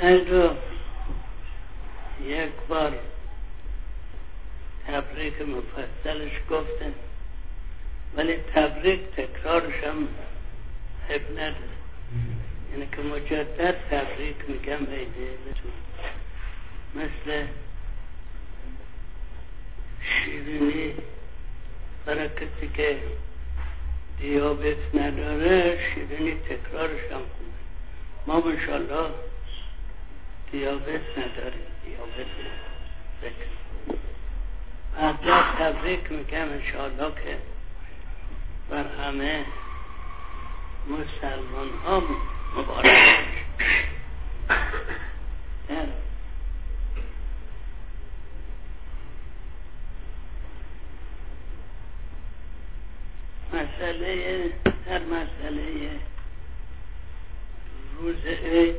اگه یک بار تبریک مفصلش گفتن، ولی تبریک تکرارش هم حب نداره، یعنی که مجدد تبریک میگم عیدتون. مثل شیرینی برای کسی که دیابت نداره، شیرینی تکرارش هم خوبه. ما انشالله دیابت نداریم، دیابت ذکر احلا تبریک میگم انشالله که بر همه مسلمان ها مبارک در مسئله روز عید،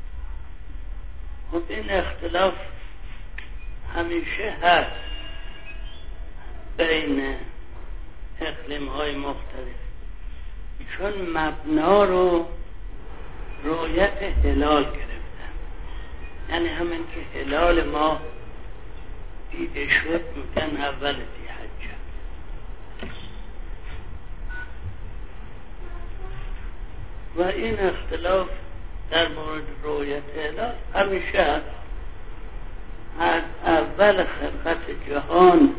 خب این اختلاف همیشه هست بین اقلیم های مختلف، چون مبنا رو رؤیت هلال گرفتن، یعنی همین که هلال ما دیده شد میگن اول ذی‌حجه. و این اختلاف در مورد رؤیت هلال همیشه هست. از اول خلقت جهان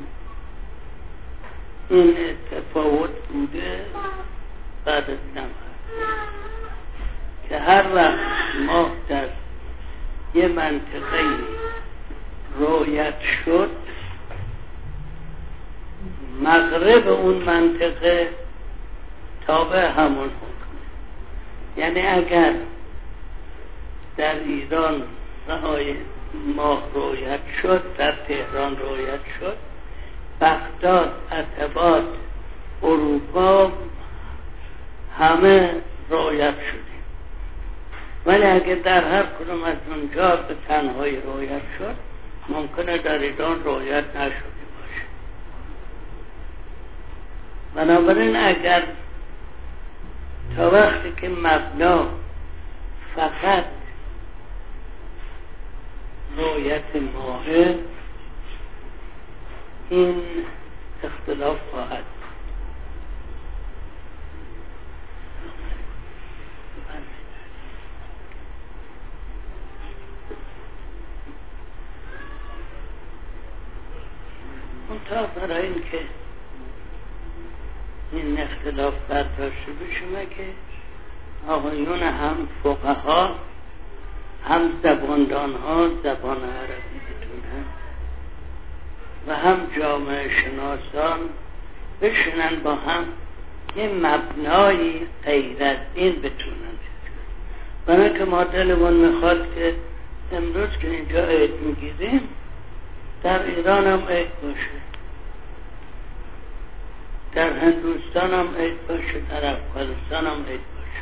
این تفاوت بوده، بعد از نم هست که هر وقت ماه در یه منطقه رؤیت شد، مغرب اون منطقه تابع همون حکمه. یعنی اگر در ایران ماه رؤیت شد، در تهران رؤیت شد، بغداد، عتبات، اروپا همه رؤیت شده. ولی اگه در هر کدوم از اونجا به تنهایی رؤیت شد، ممکنه در ایران رؤیت نشده باشه. بنابراین اگر تا وقتی که مبنا فقط رؤیت ماهه، این اختلاف خواهد. منتها برای این که این اختلاف برداشته بشه که آقایون هم فقها هم زباندان ها زبان عربی بتونن و هم جامعه شناسان بشنن با هم یه مبنای غیر از این بتونن. برای که ما دلمون میخواد که امروز که اینجا عید میگیریم در ایران هم عید باشه، در هندوستان هم عید باشه، در افغانستان هم عید باشه.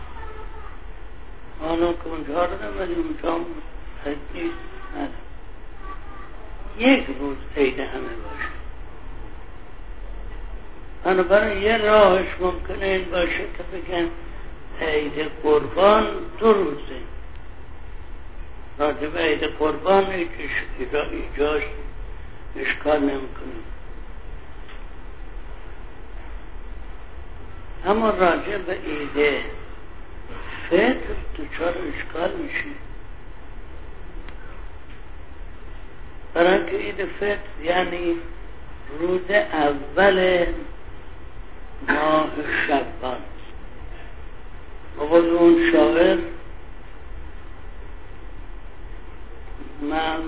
حالا که اونجا رو نمیدیم، اونجا هم عید نیست، یک روز عید همه باشه. بنابراین یه راهش ممکنه این باشه که بگن عید قربان 2 روزه. راجب عید قربان ایجاش اشکال نمیکنه، اما راجع به عید فطر دچار اشکال میشه. برای که عید فطر یعنی روز اول ماه شعبان. بقول اون شاعر من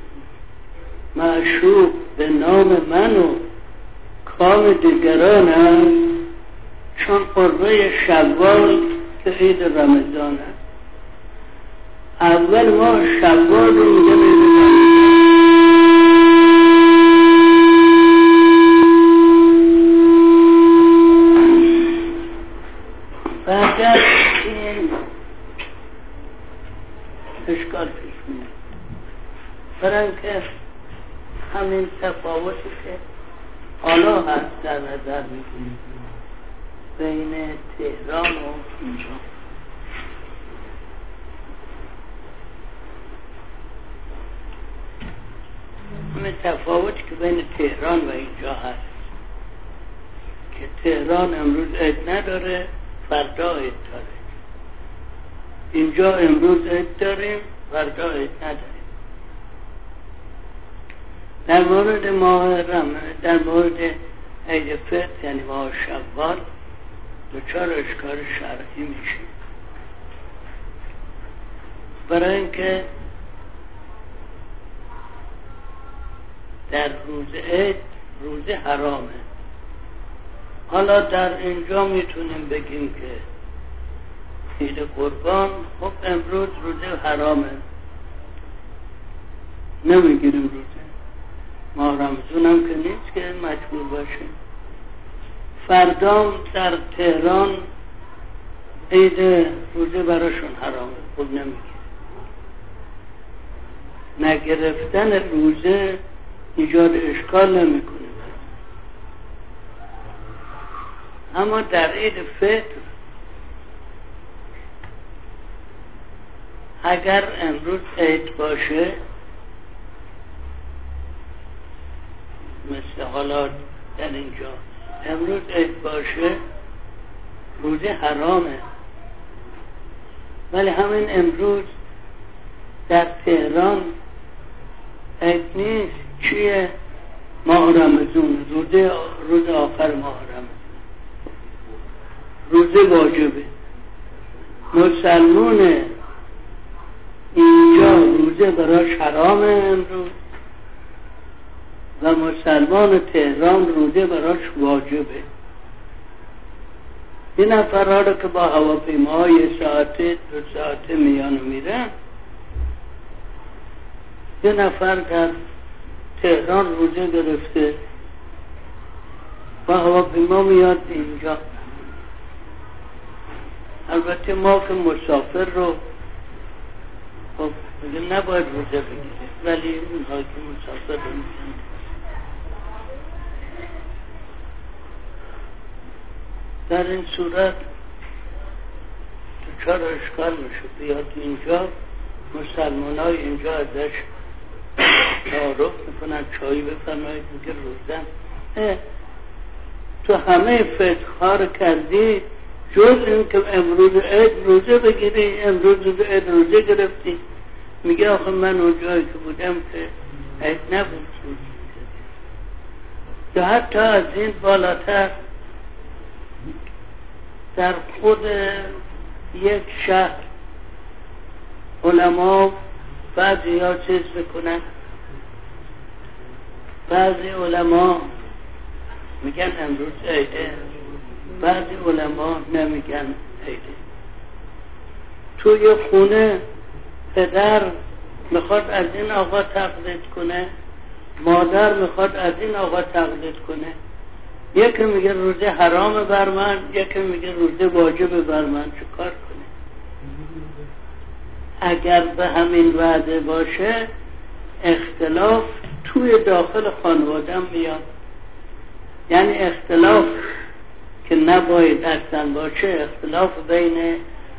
معشوق به نام من و کام دیگرانم، چون قربه شوال که عید رمضان است. اول ما شوال رو میگه بعد از این اشکال پیش میاد، برای اینکه همین تفاوتی که حالا هست در نظر میگیریم بین تهران و اینجا. تفاوتی که بین تهران و اینجا هست که تهران امروز عید نداره، فردا عید داره. اینجا امروز عید داریم، فردا عید نداریم. در مورد ماه در مورد عید فطر یعنی ماه شوال دچار اشکال شرعی میشه، برای اینکه در روز عید روز حرامه. حالا در اینجا میتونیم بگیم که عید قربان خب امروز روز حرامه، نمیگیریم روزه. ماه رمضان هم که نیست که مجبور باشیم. فردام در تهران عید روزه براشون حرامه، خب نمیگیریم. نگرفتن روزه ایجاد اشکال نمیکنه. اما در عید فطر اگر امروز عید باشه، مثل حالا در اینجا امروز عید باشه روزه حرامه، ولی همین امروز در تهران عید نیست. چیه؟ ماه رمضان، روز آخر ماه رمضان، روزه واجبه. مسلمان اینجا روزه براش حرامه امروز و مسلمان تهران روزه براش واجبه. این نفرها رو که با هواپیما یه ساعته 2 ساعته میان میرن، یه نفر در تهران روزه گرفته با هواپیما میاد اینجا. البته ما که مسافر رو خب بگیم نباید روزه بگیریم، ولی اونها که مسافر رو میگن. در این صورت دچار اشکال میشه. بیاد اینجا مسلمان های اینجا ازش تعارف میکنن، چایی بفرمایید، میگه روزه تو همه فتحها رو کردی جز این که امروز عید روزه بگیری، امروز عید روزه گرفتی. میگه آخه من اون جایی که بودم که عید نبود روزه. یا حتی از این بالاتر در خود یک شهر علما بعضی ها چیز بکنن، بعضی علما میگن امروز عیده، بعضی علما نمیگن عیده. توی خونه پدر میخواد از این آقا تقلید کنه، مادر میخواد از این آقا تقلید کنه. یکی میگه روزه حرام بر من، یکی میگه روزه واجب بر من، چه کار کنه؟ اگر به همین وعده باشه اختلاف توی داخل خانوادم میاد. یعنی اختلاف که نباید اصلا باشه، اختلاف بین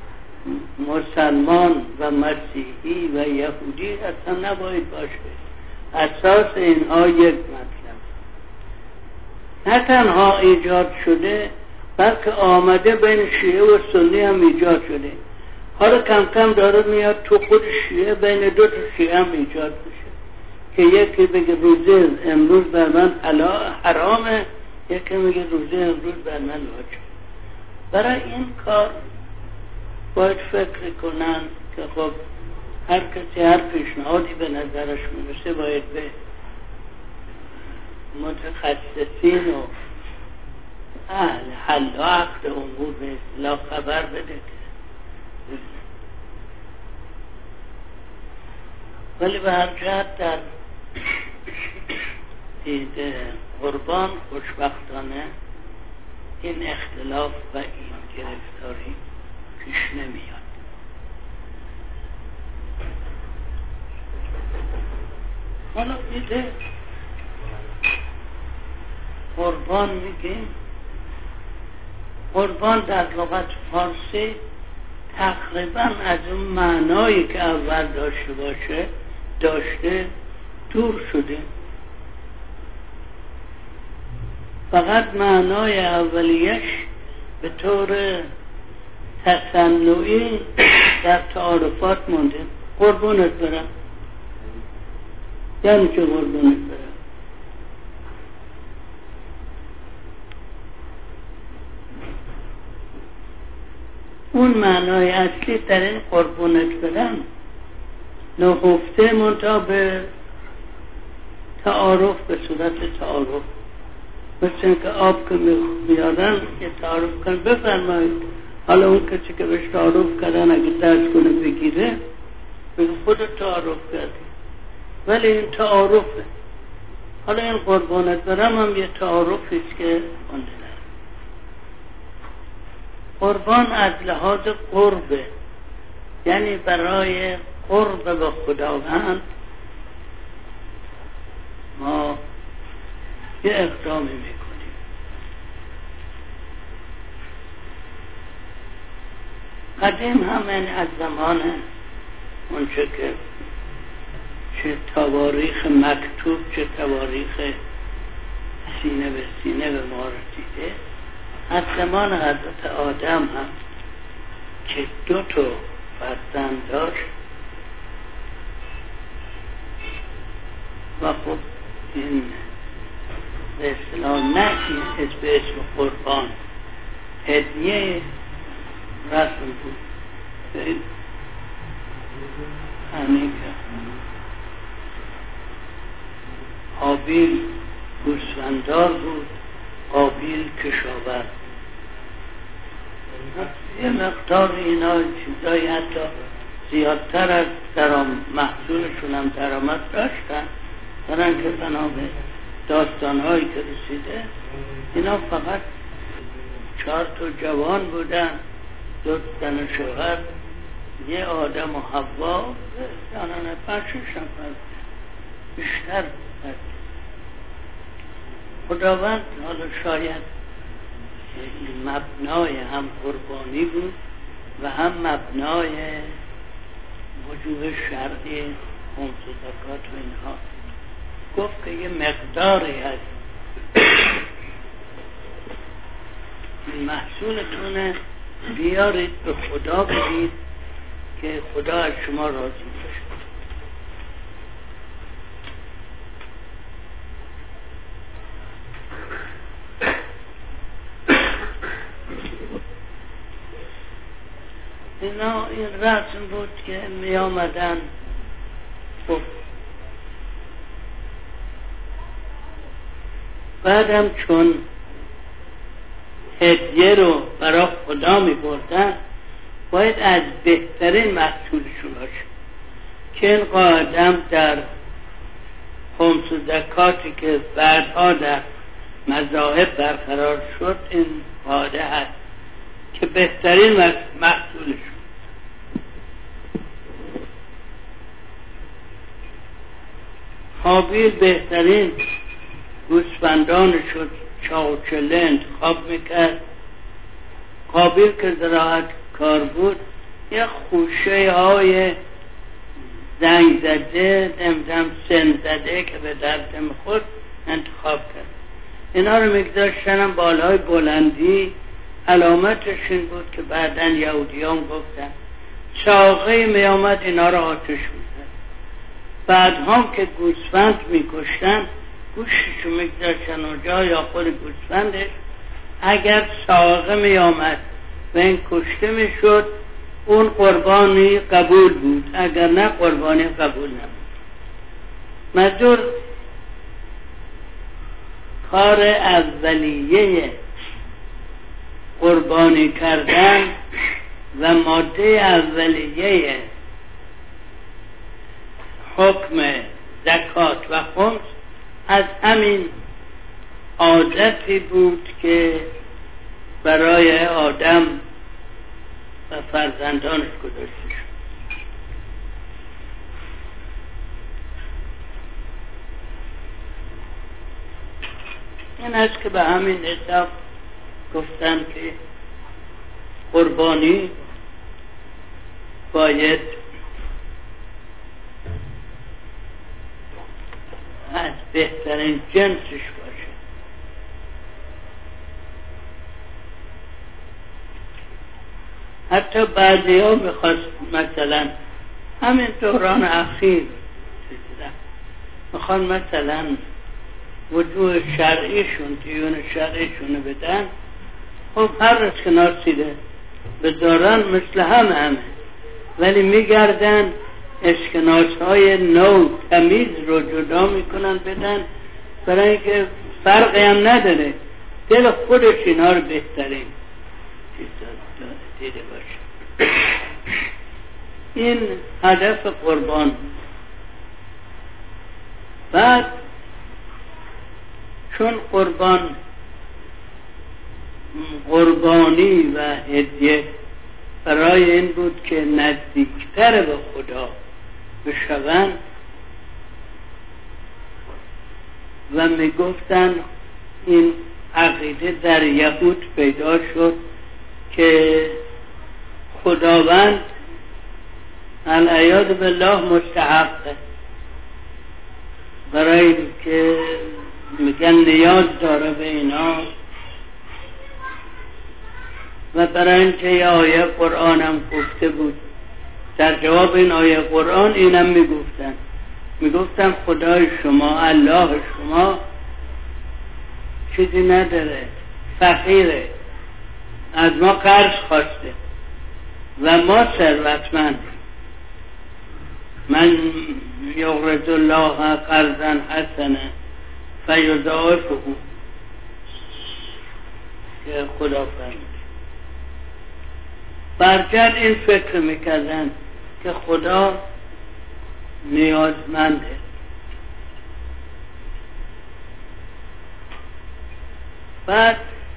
مسلمان و مسیحی و یهودی اصلا نباید باشه. اساس اینها یک مطلب نه تنها ایجاد شده بلکه آمده بین شیعه و سنی هم ایجاد شده. حالا کم کم داره میاد تو خود شیعه، بین 2 تا شیعه هم ایجاد میشه که یکی بگه روزه امروز بر من حرامه، یکی میگه روزه امروز بر من واجبه. برای این کار باید فکر کنن که خب هر کسی هر پیشنهادی به نظرش میرسه باید به متخصصین و اهل حل و عقد امور به اصطلاح خبر بده. ولی به هر جهت در عید قربان خوشبختانه این اختلاف و این گرفتاری پیش نمیاد. حالا عید قربان میگیم، قربان در لغت فارسی تقریبا از اون معنایی که اول داشته دور شده. فقط معنای اولیش به طور تصنعی در تعارفات مونده. قربونت برم یعنی چه قربونت برم؟ اون معنای اصلی در این قربونت برم نهفته منتها به تعارف، به صورت تعارف، مثل اینکه آب که میارن یه تعارف کن بفرمایید. حالا اون کسی که بهش تعارف کردن اگه درس کنه بگیره بگه خودت تعارف کردی، ولی این تعارفه. حالا این قربانت برم هم یه تعارفیست که خونده دارم. قربان از لحاظ قربه، یعنی برای قرب به خداوند ما یه اقدامی میکنیم. قدیم همین از زمان اونچه که چه تواریخ مکتوب چه تواریخ سینه به سینه به ما رسیده، از زمان حضرت آدم هم که 2 فرزند داشت و خب این به اصطلاح نه به اسم قربان هدیه رسم بود. همین که حابیل گوسفنددار بود، قابیل کشاورز. یه مقدار اینا چیزایی حتی زیادتر از محصولشون هم درآمد داشتن، برن که بنا به داستانهایی که رسیده اینا فقط 4 جوان بودن، 2 زن شوهر، یه آدم و حوا، زنان 5-6 نفر بیشتر بود. خداوند حالا شاید مبنای هم قربانی بود و هم مبنای وجوه شرعی خمس و زکات و اینها، گفت که یه مقداری هست محصولتونه بیارید به خدا بدید که خدا از شما راضی باشه. اینا این رسم بود که می آمدن بعدم چون هدیه رو برای خدا می بردن باید از بهترین محصولشون باشه که این قاعدم در خمس و زکاتی که بعدها در مذاهب برقرار شد این قاعده هست که بهترین محصولشون. حابیل بهترین گوسفندان شد چاوچله انتخاب میکرد. قابیل که زراعت کار بود یه خوشه های زنگ زده نمیدونم سن زده که به درد میخورد انتخاب کرد. اینا رو میگذاشتن هم بالای بلندی. علامتش این بود که بعداً یهودیان گفتن چاقه می آمد اینا رو آتش میزد. بعد هم که گوسفند میکشتن گوششو میگذاشتن اونجا یا خود گوسفندش، اگر ساقه می آمد و این کشته میشد اون قربانی قبول بود، اگر نه قربانی قبول نبود. منظور کار اولیه قربانی کردن و ماده اولیه حکم زکات و خمس از همین عادتی بود که برای آدم و فرزندانش گذاشته شد. این است که به همین حساب گفتن که قربانی باید از بهترین جنسش باشه. حتی بعضی ها میخواست مثلا همین دوران اخیر میخوان مثلا وجوه شرعیشون دیون شرعیشون بدن، خب هر اسکناس دیده بدارن مثل همه ولی میگردن اسکناس های نو تمیز رو جدا میکنن بدن، برای اینکه فرقی هم نداره، دل خودش اینا رو بهترین دیده باشه. این هدف قربان. بعد چون قربانی و هدیه برای این بود که نزدیکتر به خدا بشوند و میگفتن این عقیده در یهود پیدا شد که خداوند العیاذ بالله مستحقه، برای که میگن نیاز داره به اینا، و برای اینکه یه آیه قرآن هم گفته بود در جواب این آیه قرآن اینم میگفتن خدای شما، الله شما چیزی نداره، فقیره، از ما قرض خواسته و ما ثروتمند، من یقرض الله قرضا حسنا فیضاعفه، که خدا فرمود. برجر این فکر میکردن که خدا نیازمنده. بعد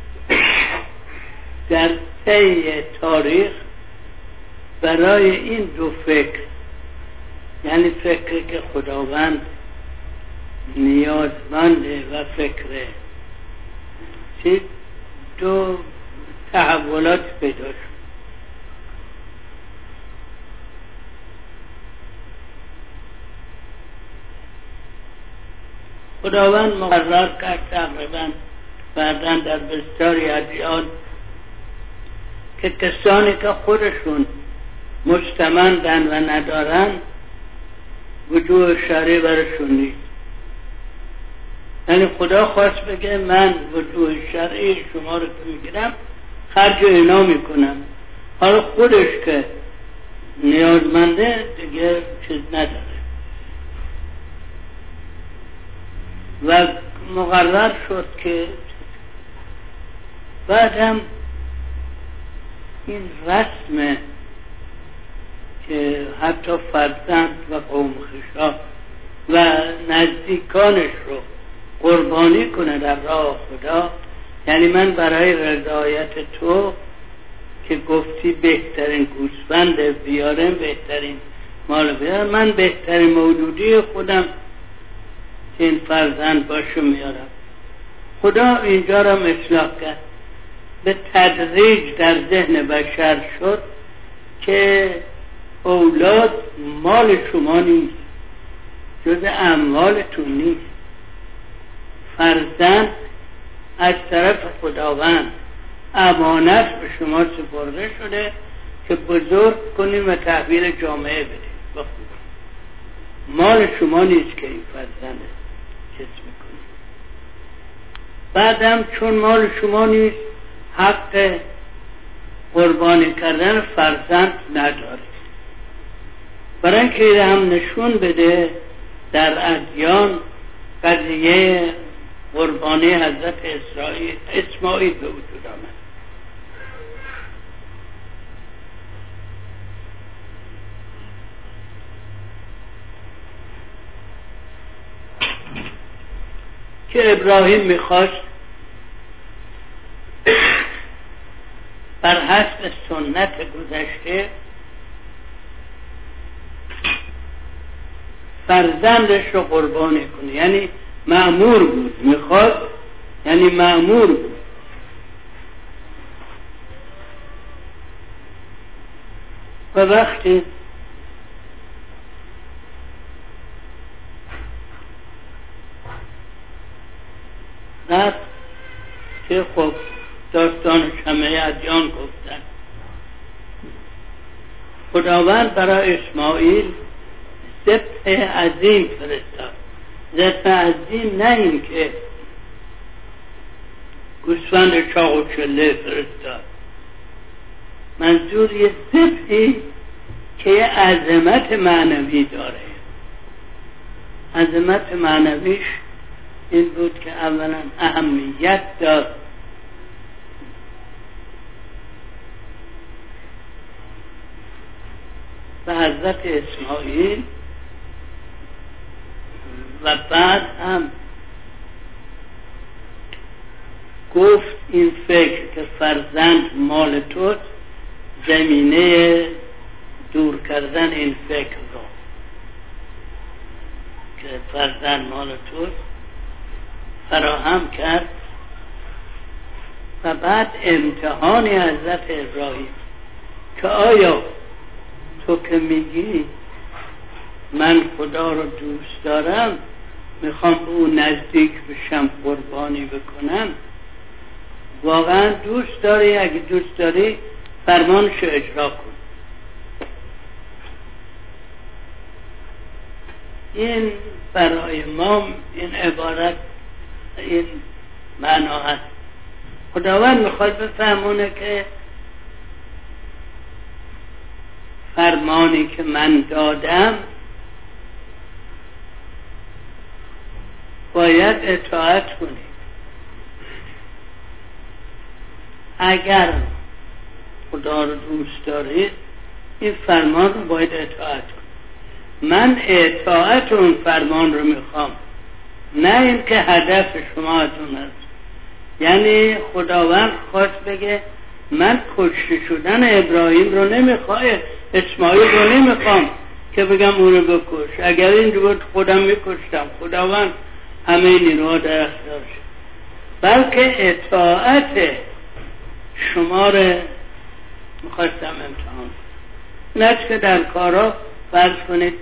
در طی تاریخ برای این دو فکر، یعنی فکری که خداوند نیازمنده و فکر چیز، دو تحولات پیدا شد. خداوند مقرر کرد تقریبا بعداً در بسیاری ادیان که کسانی که خودشون مستمندن و ندارن وجوه شرعی برشون نیست. یعنی خدا خواست بگه من وجوه شرعی شما رو که میگیرم خرج اینا میکنم، حالا خودش که نیازمنده دیگه چیز نداره. و مقرر شد که بعد هم این رسم که حتی فرزند و قوم خویشا و نزدیکانش رو قربانی کنه در راه خدا، یعنی من برای رضایت تو که گفتی بهترین گوسفند بیارم، بهترین مال بیارم، من بهترین موجودی خودم که این فرزند باشه میارم. خدا اینجا را اصلاح کرد، به تدریج در ذهن بشر شد که اولاد مال شما نیست، جز اموالتون نیست، فرزند از طرف خداوند امانت به شما سپرده شده که بزرگ کنیم و تحویل جامعه بدیم. مال شما نیست که این فرزند چیز میکنیم. بعدم چون مال شما نیست حق قربانی کردن فرزند نداره، برای اینکه هم نشون بده در ادیان قضیه قربانی حضرت اسماعیل به وجود آمد. که ابراهیم میخواست بر حسب سنت گذشته فرزندش رو قربانی کنه، یعنی مأمور بود، میخواست یعنی مأمور بود. و وقتی رفت که خب داستانش همه ادیان گفتن خداوند برای اسماعیل ذبح عظیم فرستاد. ذبح عظیم نه این که گوسفند چاق و چله فرستاد، منظور یه ذبحی که یه عظمت معنوی داره. عظمت معنویش این بود که اولا اهمیت داد به حضرت اسماعیل و بعد هم گفت این فکر که فرزند مال توست زمینه دور کردن این فکر رو که فرزند مال توست فراهم کرد. و بعد امتحان حضرت ابراهیم که آیا تو که میگی من خدا رو دوست دارم، میخوام به او نزدیک بشم، قربانی بکنم، واقعا دوست داری؟ اگه دوست داری فرمانش اجرا کن. این برای ما این عبارت این معنا هست. خداوند میخواد بفهمونه که فرمانی که من دادم باید اطاعت کنی. اگر خدا رو دوست دارید این فرمان رو باید اطاعت کنی. من اطاعت اون فرمان رو میخوام، نه این که هدف شما اتون هست. یعنی خداوند خواست بگه من کشته شدن ابراهیم رو نمیخوام، اسماعیل رو نمیخوام که بگم اون رو بکش. اگر این بود خودم میکشتم. خداوند همه نیروها در اختیار شد، بلکه اطاعت شما رو میخواستم امتحان. نه که در کارا فرض کنید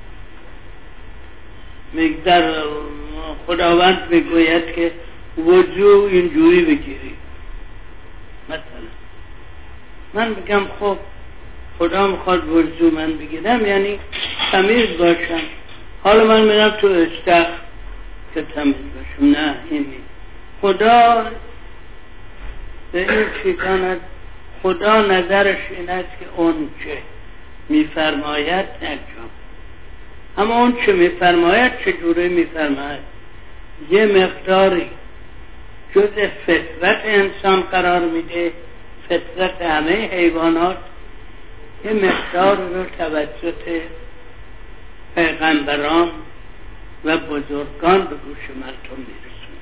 در خداوند میگوید که وضو اینجوری بگیری، مثلا من بگم خب خدا میخواد وضو من بگیرم یعنی تمیز باشم، حالا من میرم تو استخر که تمیز باشم. نه، این خدا به این چیزان خدا نظرش این است که اون چه میفرماید انجام. اما اون چه میفرماید چجوری میفرماید؟ یه مقداری جزء فطرت انسان قرار میده، فطرت همه حیوانات، یه مقدار رو توسط پیغمبران و بزرگان به گوش مردم میرسونه.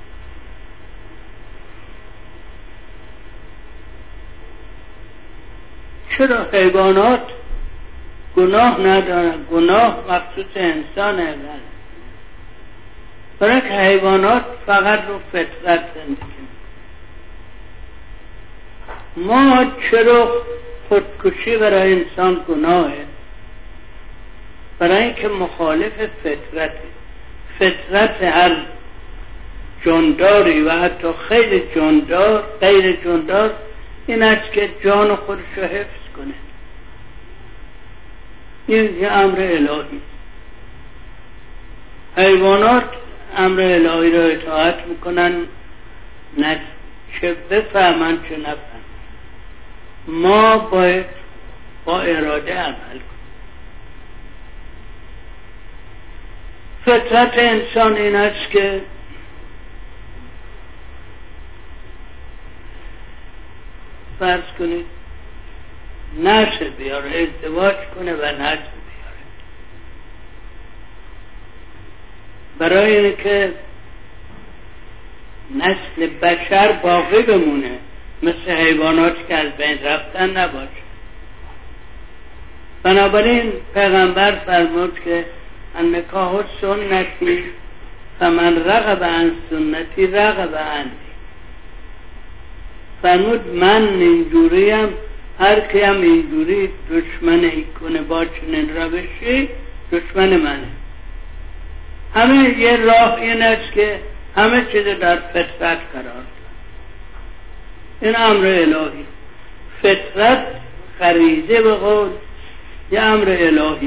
چرا حیوانات گناه ندارن؟ گناه مخصوص انسان اول، برای که حیوانات فقط رو فطرت زندگی. ما چرا خودکشی برای انسان گناهه؟ برای اینکه مخالف فطرته. فطرت هر جانداری و حتی خیلی جاندار غیر جاندار این است که جان خودش رو حفظ کنه. این یه امر الهی. حیوانات امر الهی رو اطاعت میکنن، نه چه بفهمن چه نفهمن. ما باید با اراده عمل کنیم. فطرت انسان این است که فرض کنید نسل بیاره، ازدواج کنه و نسل بیاره، برای اینکه نسل بشر باقی بمونه، مثل حیوانات که از بین رفتن نباشه. بنابراین پیغمبر فرمود که النکاح سنتی فمن رغب عن سنتی رغب عنی. فرمود من اینجوریم، هر کی هم اینجوری دشمن کنه با چنین روشی دشمن منه. همه یه راه این است که همه چیز در فطرت قرار داد. این امر الهی. فطرت غریزه به قول یه امر الهی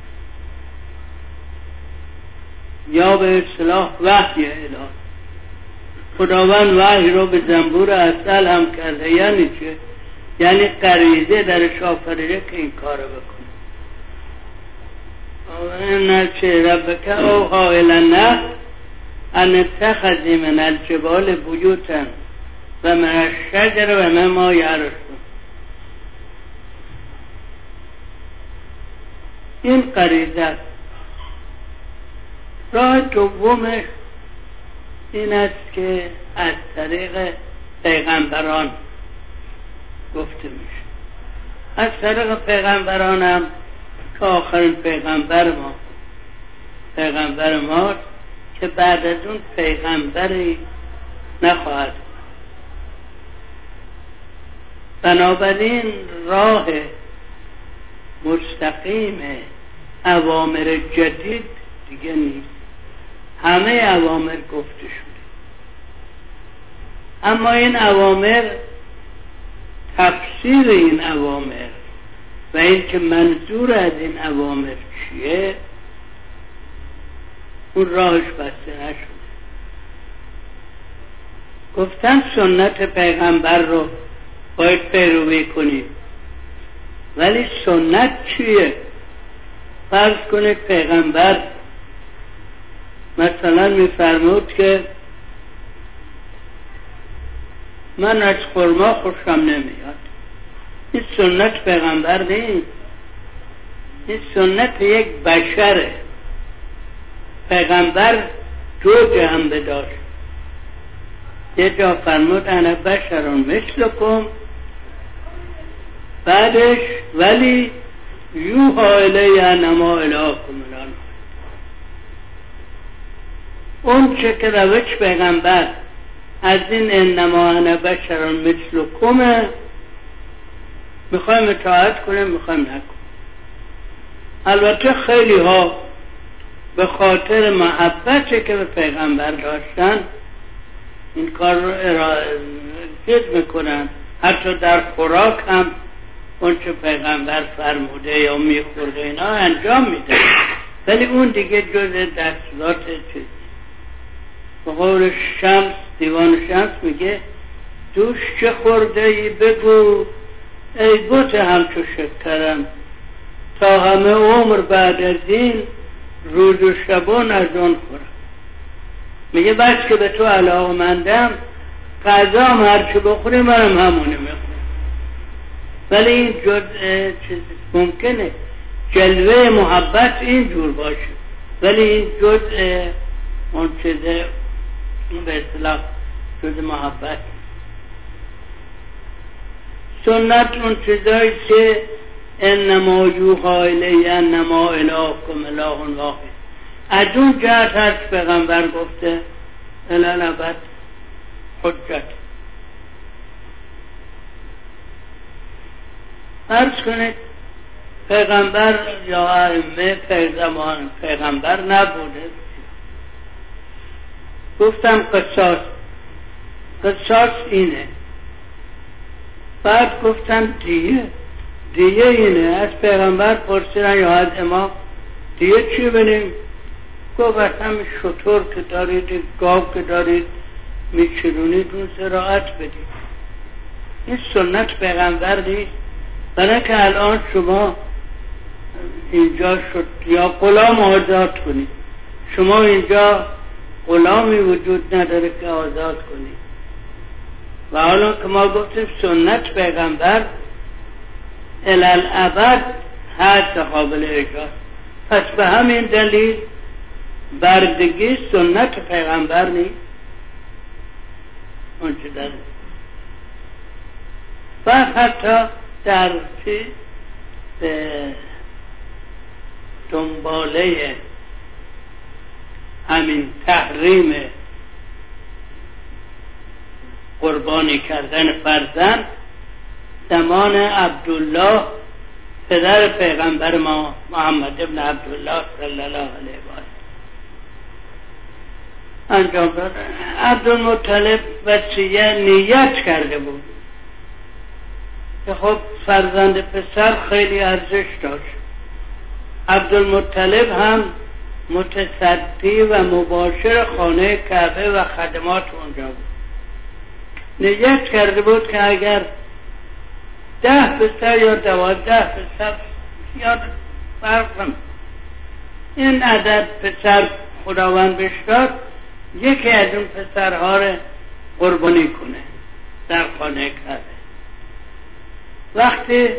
یا به اصطلاح وحی الهی. خداوند وحی رو به زنبور اصل هم کرده. یعنی چه؟ یعنی غریزه درش آفریده که این کارو بکنه. این چه ربک اوحی الی النحل ان اتخذی من الجبال بیوتا و من الشجر و مما یعرشون. این غریزه است. راه دومش این است که از طریق پیغمبران گفته میشه. از طریق پیغمبران هم که آخرین پیغمبر ما که بعد از اون پیغمبری نخواهد. بنابراین راه مستقیم اوامر جدید دیگه نیست. همه اوامر گفته شده، اما این اوامر، تفسیر این اوامر و این که منظور از این اوامر چیه، اون راهش بسته نشده. گفتن سنت پیغمبر رو باید پیروی کنید، ولی سنت چیه؟ فرض کنید پیغمبر مثلا میفرمود که من از خرما خوشم نمیاد. این سنت پیغمبر نیست، این سنت یک بشره. پیغمبر دو جنبه داشت. یه جا فرمود انا بشرون مثلکم، بعدش ولی یوحی الی انما الهکم اله. اون چه که روش پیغمبر از این انما انا بشرون مثلکم، میخوایم اطاعت کنیم، میخوایم نکنیم. البته خیلی ها به محبتی که به پیغمبر داشتن این کار رو ارائه میکنن. حتی در خوراک هم اون چه پیغمبر فرموده یا میخورده اینا انجام میده، ولی اون دیگه جز دستورات چیز. به قول شمس، دیوان شمس میگه دوش چه خورده ای بگو ای بوت همچو شکرم، تا همه عمر بعد از این روز و شبان از اون خورم. میگه بس که به تو علاقه‌مندم، غذا هم هرچه بخوری منم همونه میخورم. ولی این چیز ممکنه جلوه محبت اینجور باشه، ولی این جزء اون چیزه به اصطلاح جزء محبت. سنت اون چیزایی که انما یوحی الی انما الهکم اله واحد، از اون جهت هست پیغمبر گفته الی الابد حجت. فرض کنید پیغمبر یا ائمه پیغمبر نبوده، گفتم قصاص اینه، بعد گفتن دیگه اینه. از پیغمبر پرسیدن یا از امام دیگه چی بریم؟ گفت هم شطور که دارید، گاو که دارید میچرونید اون زراعت بدید. این سنت پیغمبر نیست. برای که الان شما اینجا شد یا غلام آزاد کنید، شما اینجا غلامی وجود نداره که آزاد کنید. و حالا که ما گفتیم سنت پیغمبر الالعبد هست قابل اجرا، پس به همین دلیل بردگی سنت پیغمبر نیست اون چه داره. و حتی در دنباله همین تحریم قربانی کردن فرزند، زمان عبدالله پدر پیغمبر ما محمد ابن عبدالله صلی الله علیه و آله انجام داد. عبدالمطلب وصیه نیت کرده بود که خب فرزند پسر خیلی ارزش داشت، عبدالمطلب هم متصدی و مباشر خانه کعبه و خدمات اونجا بود. نیت کرده بود که اگر 10 پسر یا 12 پسر یا فرقم این عدد پسر خداوند بهش داد، یکی از اون پسرها رو قربانی کنه در خانه کعبه. وقتی این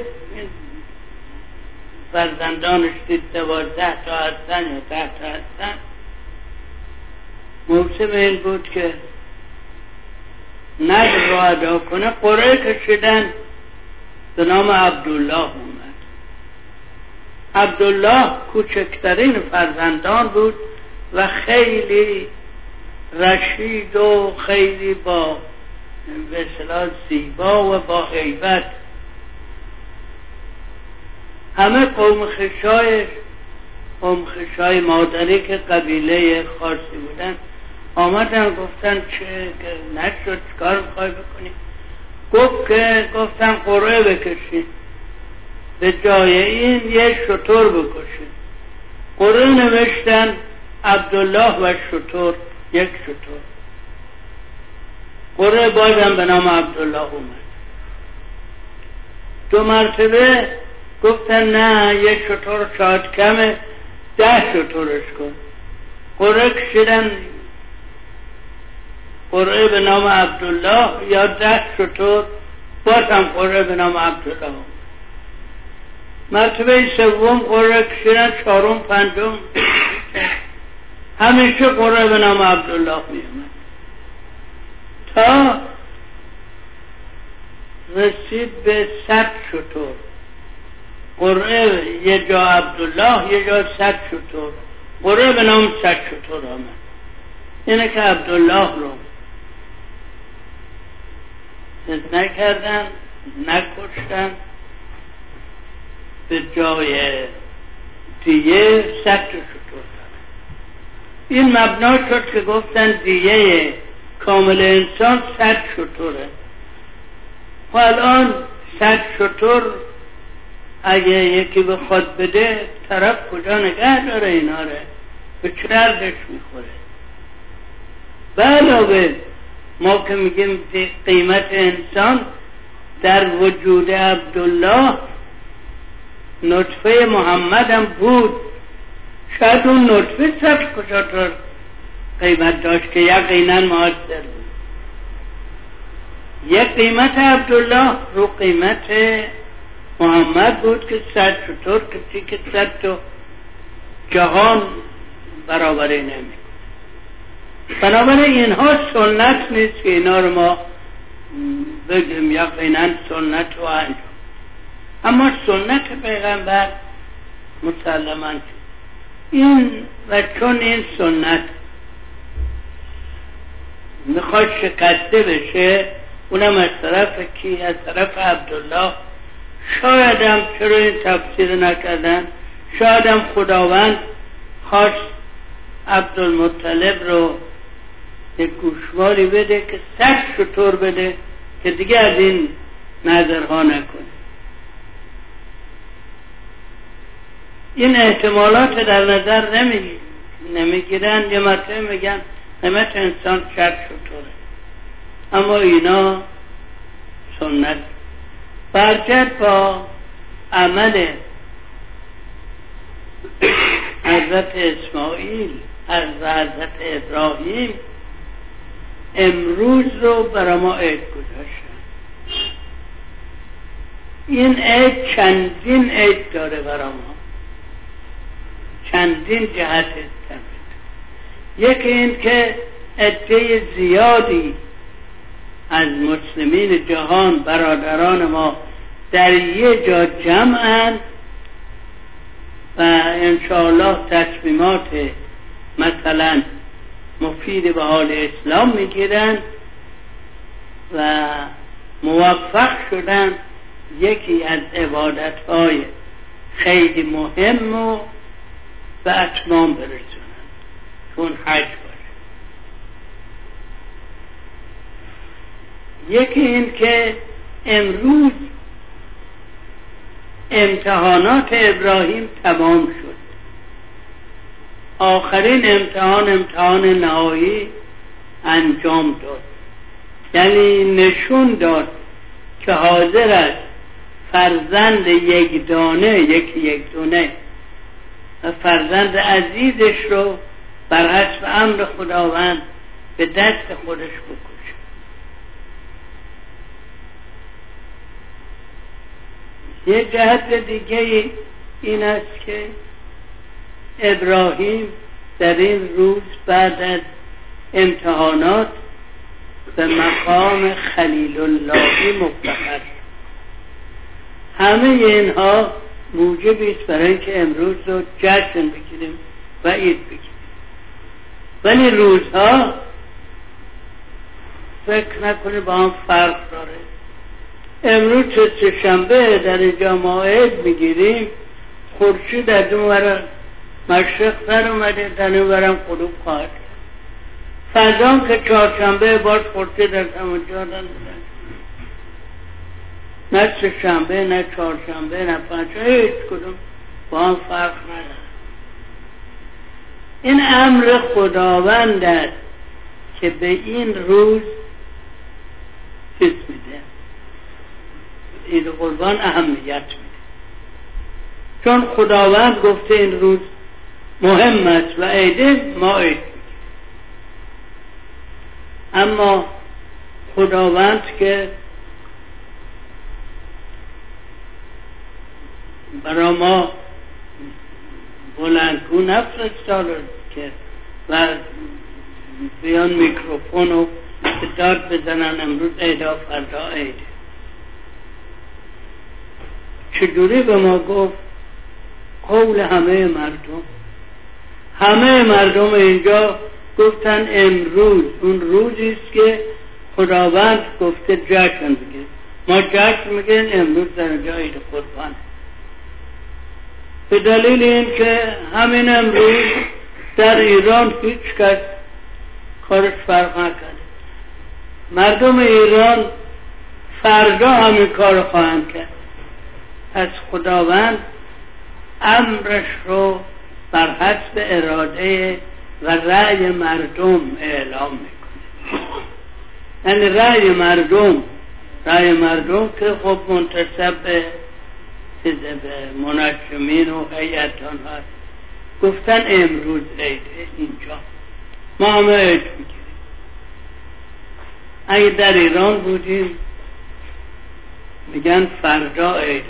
فرزندانش دید 12 تا هستن یا 10 تا هستن، موسم این بود که نذر رو ادا کنه. قرعه کشیدن، به نام عبدالله اومد. عبدالله کوچکترین فرزندان بود و خیلی رشید و خیلی با به اصطلاح زیبا و با هیبت. همه قوم خشای مادری که قبیله خارسی بودن آمدن گفتن چه نشد، چکار میخوای بکنی؟ گفتن قرعه بکشید، به جای این یه شتر بکشید. قرعه نوشتن عبدالله و شتر، یک شتر. قرعه بازم به نام عبدالله اومد. 2 مرتبه گفتن نه، یک شتر شاید کمه، 10 شترش کن. قرعه کشیدن، قرعه به نام عبدالله یا 10 شتر، بازم قرعه به نام عبدالله. مرتبه سوم قرعه کشیدن، 4م 5م همیشه قرعه به نام عبدالله می اومد تا رسید به 100 شتر. قرعه یه جا عبدالله یه جا 100 شتر، قرعه به نام 100 شتر آمد. اینه که عبدالله رو نکردن، نکشتن، به جای دیه 100 شتر دارن. این مبنا شد که گفتن دیه کامل انسان 100 شتره. و الان 100 شتر اگه یکی بخواد بده، طرف کجا نگه داره اینا رو؟ به چه دردش میخوره؟ به علاوه ما که میگیم قیمت انسان در وجود عبدالله نطفه محمد هم بود. شاید اون نطفه 100 کجا قیمت داشت که یقینا موثر بود. یک قیمت عبدالله رو قیمت محمد بود که 100 شتر کسی که 100 تا جهان برابری نمی. بنابراین اینها سنت نیست که اینا رو ما بگیم یقینا سنت و انجام، اما سنت پیغمبر مسلماً این. و چون این سنت میخواد شکسته بشه، اونم از طرف کی؟ از طرف عبدالله. شاید هم چرا این تفسیر نکردن، شاید هم خداوند خواست عبدالمطلب رو یک گوشواری بده که 100 شتر بده که دیگه از این نظرها نکنه. این احتمالات در نظر نمیگیرن. یه مرتبه میگن قیمت انسان 100 شتره، اما اینا سنت برجت با عمل حضرت اسماعیل از حضرت ابراهیم امروز رو برای ما عید گذاشتن. این عید چندین عید داره برای ما، چندین جهت است. یکی این که عده زیادی از مسلمین جهان، برادران ما، در یه جا جمعن و انشاءالله تصمیمات مثلا مفید به حال اسلام میگیرن و موفق شدن یکی از عبادتهای خیلی مهم رو به اتمام برسونن، چون حج باشه. یکی این که امروز امتحانات ابراهیم تمام شد. آخرین امتحان نهایی انجام داد. یعنی نشون داد که حاضر است فرزند یک دانه و فرزند عزیزش رو بر حسب امر خداوند به دست خودش بکشه. یه جهت دیگه این است که ابراهیم در این روز بعد از امتحانات به مقام خلیل اللهی مفتخر. همه اینها موجبی است برای اینکه امروز رو جشن بگیریم و عید بگیریم. ولی روزها فکر نکنه با هم فرق داره. امروز سه‌شنبه در اینجا ما عید میگیریم، خورشید از اون ور مشرق در اومده، در این ورم غروب خواهد. فردا که چهارشنبه باز خورشید از همونجا دادن، نه سه‌شنبه نه چهارشنبه نه پنجشنبه، هیچ کدوم با هم فرق نداره. این امر خداوند است که به این روز چیز میده، عید قربان اهمیت میده، چون خداوند گفته این روز مهم است و عیده، ما عید میگیم. اما خداوند که برای ما بلندگو نفرستاده که و بیان میکروفون و داد بزنن امروز عیدا فردا عیده. چجوری به ما گفت؟ قول همه مردم اینجا گفتن امروز اون روزی است که خداوند گفته جشن بگیریم. ما جشن میگیم امروز در اینجا عید قربان. به دلیل این که همین امروز در ایران هیچ کس کارش فرق نکنه. مردم ایران فردا همین کار خواهند کرد. از خداوند امرش رو بر حسب اراده و رأی مردم اعلام میکنه. یعنی رأی مردم که خب منتسب به منجمین و هیئتان هست، گفتن امروز عیده اینجا، ما همه عید میگیریم. اگه در ایران بودیم میگن فردا عید.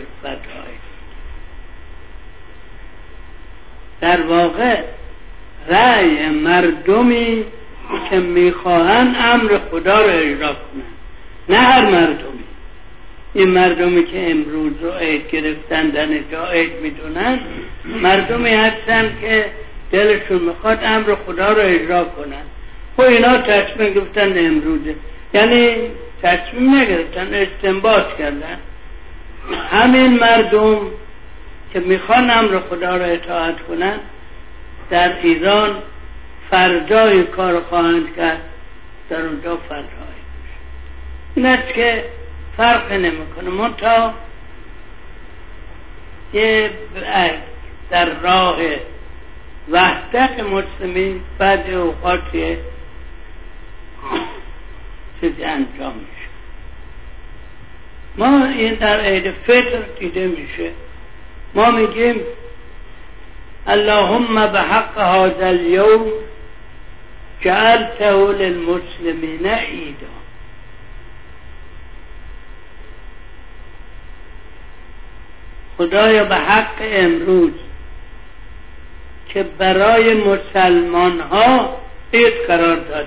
در واقع رأی مردمی که میخواهن امر خدا رو اجرا کنن، نه هر مردمی. این مردمی که امروز رو عید گرفتن در اینجا عید میدونن، مردمی هستن که دلشون میخواد امر خدا رو اجرا کنن. خب اینا تصمیم گرفتن امروزه، یعنی تصمیم نگرفتن، استنباط کردن. همین مردم که میخوان امر خدا رو اطاعت کنن در ایران فردای کار خواهند کرد، در اونجا فردای. این است که فرق نمیکنه. منتها یه در راه وحدت مسلمین بعد اوقاتی چیزی انجام میشه. ما این در عید فطر دیده میشه، ما میگیم اللهم بحق هذا اليوم جعلته للمسلمین عیدا. خدایا به حق امروز که برای مسلمان ها عید قرار دادی.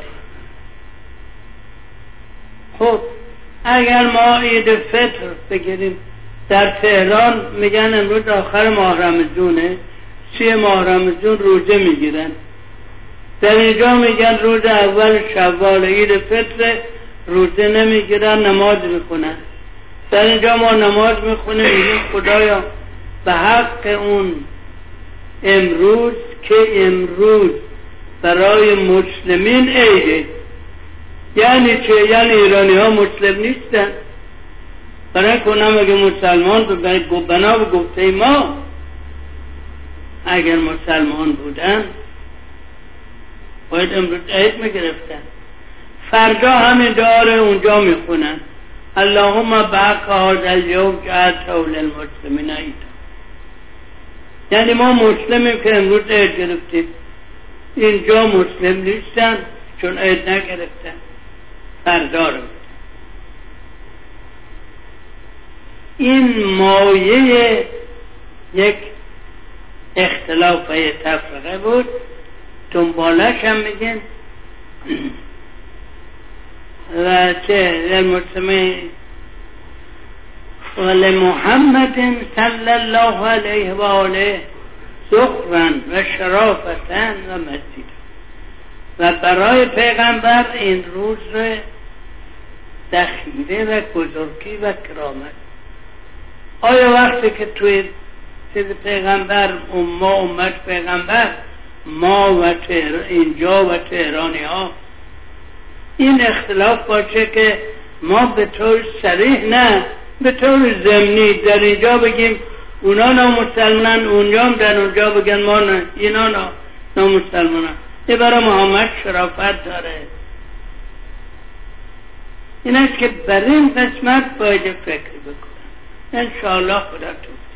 خب اگر ما عید فطر بگیریم، در تهران میگن امروز آخر ماه رمضونه، 30 ماه رمضان روزه میگیرن. در اینجا میگن روز اول شوال عید فطر روزه نمیگیرن، نماز میخونن. در اینجا ما نماز میخونیم، میگیم خدایا به حق اون امروز که امروز برای مسلمین عیده. یعنی چه؟ یعنی ایرانی ها مسلم نیستن. برای کنم اگه مسلمان بنا به گفته ما اگر مسلمان بودن باید امروز عید میگرفتن، فردا همین دعا اونجا میخونن اللهم بارک هذا اليوم جعلته للمسلمین عید. یعنی ما مسلمیم که امروز عید گرفتیم، اینجا مسلم نیستن چون عید نگرفتن، فردا رو. این مایه یک اختلاف و تفرقه بود. دنبالش هم میگن و چه المسلمین ولمحمد صلی الله علیه و آله ذخرا و شرافتا و مزیدا. و برای پیغمبر این روز ذخیره و بزرگی و کرامت. آیا وقتی که توی چیز پیغمبر ما امت پیغمبر ما و اینجا و تهرانی ها این اختلاف باشه که ما به طور صریح نه به طور ضمنی در اینجا بگیم اونا نامسلمانن، اونجا هم در اونجا بگن ما نه اینا نامسلمانن، این برای محمد شرافت داره. این است که بر این قسمت باید فکر بکنن. انشاءالله خدا تو